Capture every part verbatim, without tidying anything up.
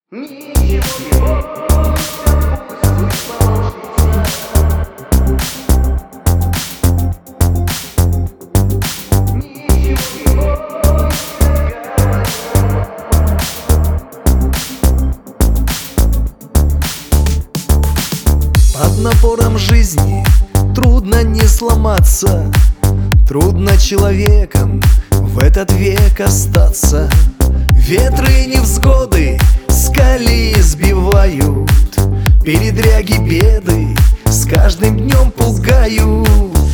Ничего не бойся, пусть получится. Ничего не бойся, Под напором жизни трудно не сломаться, трудно человеком в этот век остаться. Ветры и невзгоды с колеи сбивают, передряги, беды с каждым днем пугают.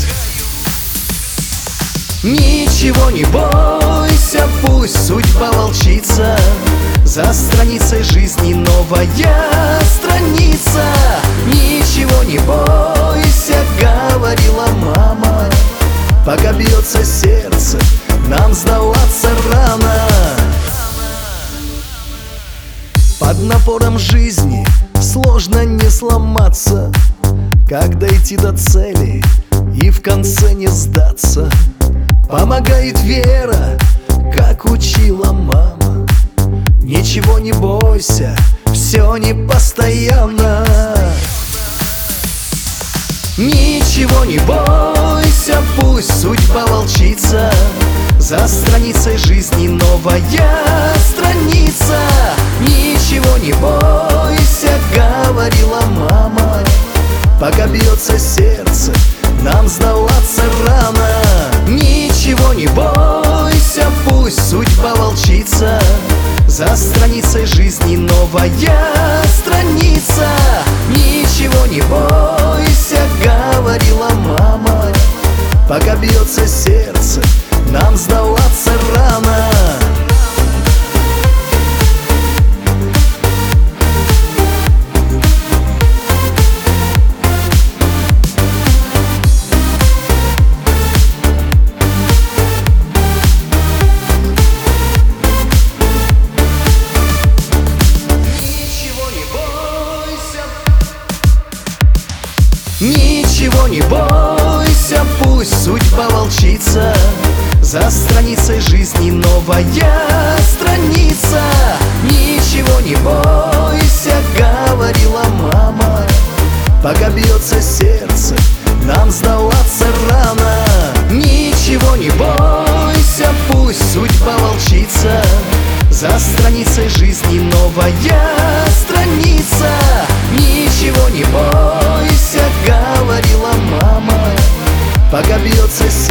Ничего не бойся, пусть судьба волчица, за страницей жизни новая страница. Ничего не бойся, говорила мама, пока бьется сердце, нам сдаваться рано. Под напором жизни сложно не сломаться, как дойти до цели и в конце не сдаться. Помогает вера, как учила мама. Ничего не бойся, все не постоянно. Ничего не бойся, пусть судьба волчица, за страницей жизни новая страница. Ничего не бойся, говорила мама, пока бьется сердце, нам сдаваться рано. Ничего не бойся, пусть судьба волчица, за страницей жизни новая страница. Ничего не бойся, говорила мама, пока бьется сердце, нам сдаваться рано. Ничего не бойся, пусть судьба волчица, за страницей жизни новая страница. Ничего не бойся, говорила мама, пока бьется сердце, нам сдаваться рано. Ничего не бойся, пусть судьба волчица, за страницей жизни новая страница. Ничего не бойся, говорила мама, пока бьется сердце,